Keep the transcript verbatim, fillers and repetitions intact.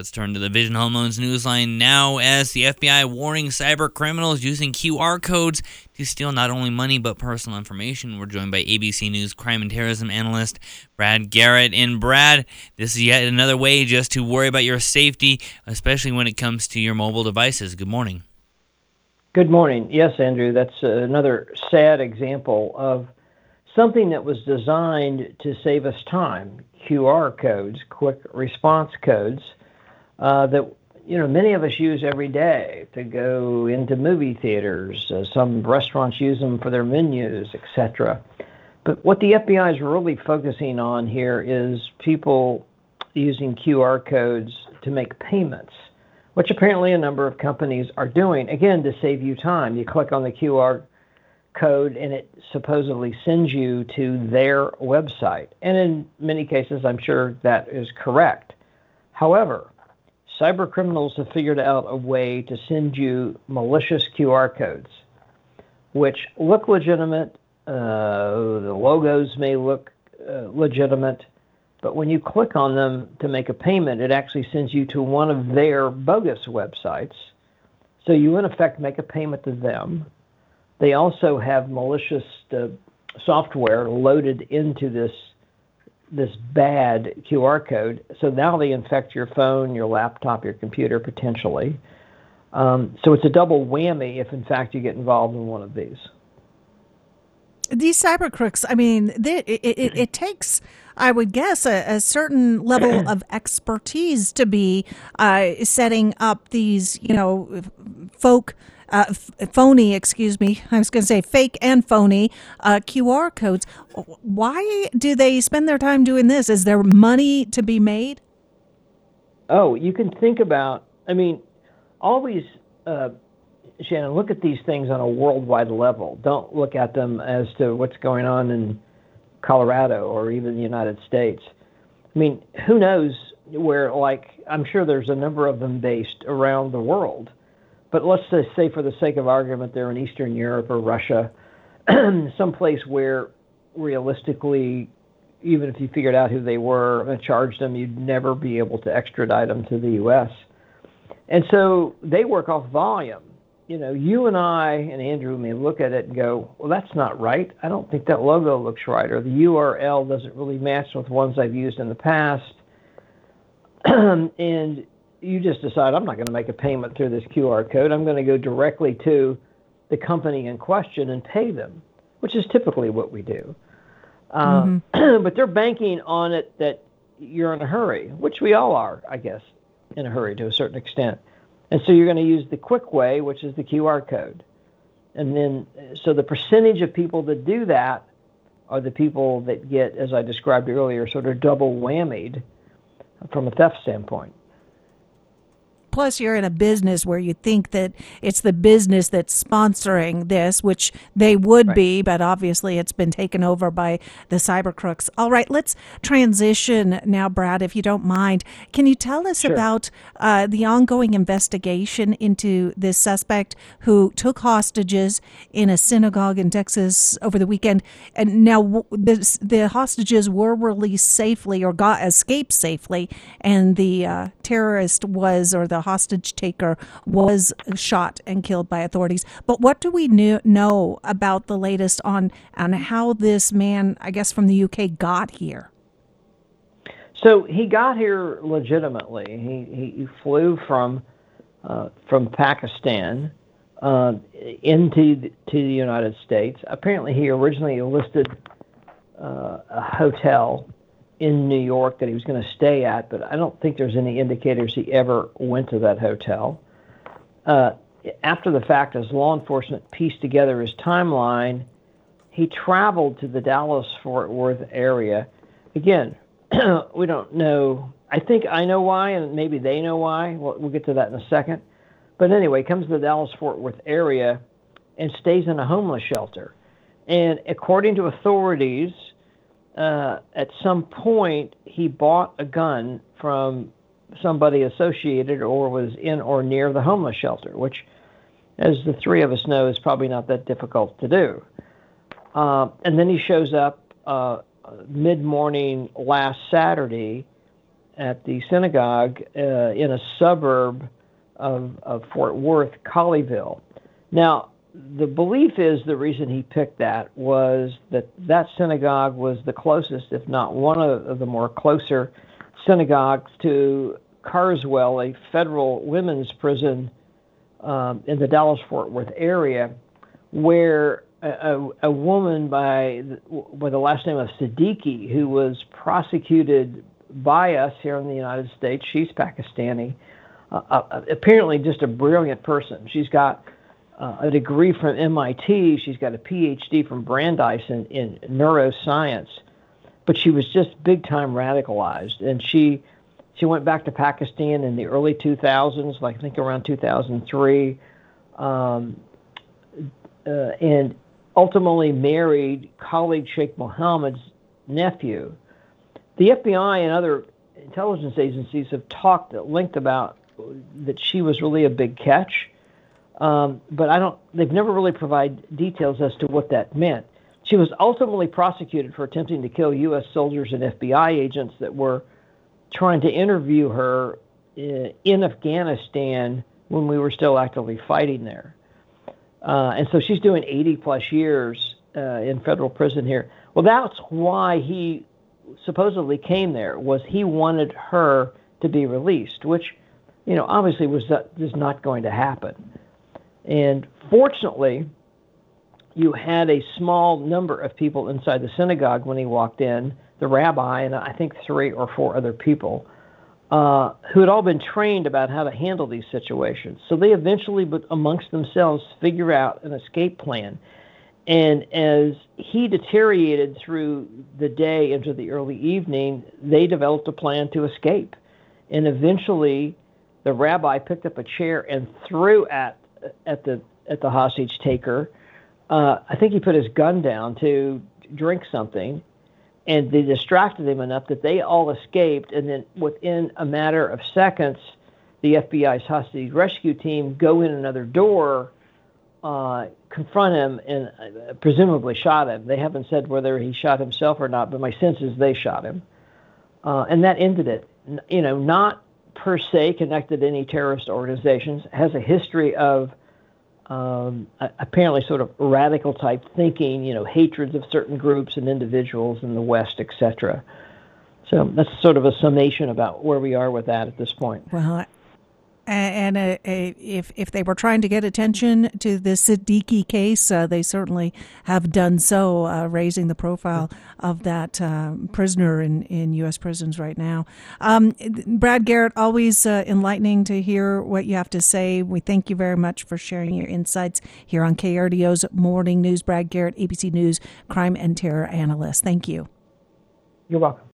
Let's turn to the Vision Home Loans Newsline now, as the F B I warning cyber criminals using Q R codes to steal not only money but personal information. We're joined by A B C News crime and terrorism analyst Brad Garrett. And Brad, this is yet another way just to worry about your safety, especially when it comes to your mobile devices. Good morning. Good morning. Yes, Andrew, that's another sad example of something that was designed to save us time. Q R codes, quick response codes, uh, that you know many of us use every day to go into movie theaters. Uh, some restaurants use them for their menus, et cetera. But what the F B I is really focusing on here is people using Q R codes to make payments, which apparently a number of companies are doing, again, to save you time. You click on the Q R code and it supposedly sends you to their website. And in many cases, I'm sure that is correct. However, cyber criminals have figured out a way to send you malicious Q R codes, which look legitimate. Uh, the logos may look uh, legitimate, but when you click on them to make a payment, it actually sends you to one of their bogus websites. So you, in effect, make a payment to them. They also have malicious uh, software loaded into this this bad Q R code. So now they infect your phone, your laptop, your computer, potentially. Um, so it's a double whammy if, in fact, you get involved in one of these. These cyber crooks, I mean, they, it, it, it takes, I would guess, a, a certain level of expertise to be uh, setting up these, you know, folk, uh, f- phony, excuse me, I was going to say fake and phony uh, Q R codes. Why do they spend their time doing this? Is there money to be made? Oh, you can think about, I mean, always... Uh, Shannon, look at these things on a worldwide level. Don't look at them as to what's going on in Colorado or even the United States. I mean, who knows where, like, I'm sure there's a number of them based around the world. But let's just say, for the sake of argument, they're in Eastern Europe or Russia, someplace where realistically, even if you figured out who they were and charged them, you'd never be able to extradite them to the U S. And so they work off volume. You know, you and I and Andrew may look at it and go, well, that's not right. I don't think that logo looks right, or the U R L doesn't really match with ones I've used in the past. And you just decide, I'm not going to make a payment through this Q R code. I'm going to go directly to the company in question and pay them, which is typically what we do. Uh, mm-hmm. But they're banking on it that you're in a hurry, which we all are, I guess, in a hurry to a certain extent. And so you're going to use the quick way, which is the Q R code. And then, so the percentage of people that do that are the people that get, as I described earlier, sort of double whammied from a theft standpoint. Plus, you're in a business where you think that it's the business that's sponsoring this, which they would right. be, but obviously it's been taken over by the cyber crooks. All right, let's transition now, Brad, if you don't mind. Can you tell us sure. about uh, the ongoing investigation into this suspect who took hostages in a synagogue in Texas over the weekend? And now the, the hostages were released safely or got escaped safely, and the uh, terrorist was, or the hostage taker was shot and killed by authorities. But what do we knew, know about the latest on on how this man, I guess from the U K, got here? So he got here legitimately. He he flew from uh, from Pakistan uh, into the, to the United States. Apparently, he originally enlisted uh, a hotel in New York that he was going to stay at, but I don't think there's any indicators he ever went to that hotel. Uh, after the fact, as law enforcement pieced together his timeline, he traveled to the Dallas-Fort Worth area. Again, we don't know. I think I know why, and maybe they know why. We'll, we'll get to that in a second. But anyway, comes to the Dallas-Fort Worth area and stays in a homeless shelter. And according to authorities, Uh, at some point, he bought a gun from somebody associated or was in or near the homeless shelter, which, as the three of us know, is probably not that difficult to do. Uh, and then he shows up uh, mid-morning last Saturday at the synagogue uh, in a suburb of, of Fort Worth, Colleyville. Now, the belief is the reason he picked that was that that synagogue was the closest, if not one of the more closer synagogues to Carswell, a federal women's prison um, in the Dallas-Fort Worth area, where a, a woman by the, by the last name of Siddiqui, who was prosecuted by us here in the United States, she's Pakistani, uh, uh, apparently just a brilliant person. She's got uh, a degree from M I T. She's got a P H D from Brandeis in, in neuroscience, but she was just big time radicalized, and she she went back to Pakistan in the early two thousands, like I think around two thousand three, um, uh, and ultimately married Khalid Sheikh Mohammed's nephew. The F B I and other intelligence agencies have talked at length about that she was really a big catch. Um, but I don't. They've never really provided details as to what that meant. She was ultimately prosecuted for attempting to kill U S soldiers and F B I agents that were trying to interview her in, in Afghanistan when we were still actively fighting there. Uh, and so she's doing eighty plus years uh, in federal prison here. Well, that's why he supposedly came there, was he wanted her to be released, which, you know, obviously was just not going to happen. And fortunately, you had a small number of people inside the synagogue when he walked in, the rabbi and I think three or four other people, uh, who had all been trained about how to handle these situations. So they eventually, but amongst themselves, figure out an escape plan. And as he deteriorated through the day into the early evening, they developed a plan to escape. And eventually, the rabbi picked up a chair and threw at at the at the hostage taker. Uh, I think he put his gun down to drink something, and they distracted him enough that they all escaped. And then within a matter of seconds, the F B I's hostage rescue team go in another door, uh, confront him, and uh, presumably shot him. They haven't said whether he shot himself or not, but my sense is they shot him. Uh, and that ended it. You know, not per se connected to any terrorist organizations, has a history of um, apparently sort of radical type thinking, you know, hatreds of certain groups and individuals in the West, et cetera. So that's sort of a summation about where we are with that at this point. Well, and uh, if if they were trying to get attention to the Siddiqui case, uh, they certainly have done so, uh, raising the profile of that uh, prisoner in, in U S prisons right now. Um, Brad Garrett, always uh, enlightening to hear what you have to say. We thank you very much for sharing your insights here on K R D O's Morning News. Brad Garrett, A B C News crime and terror analyst. Thank you. You're welcome.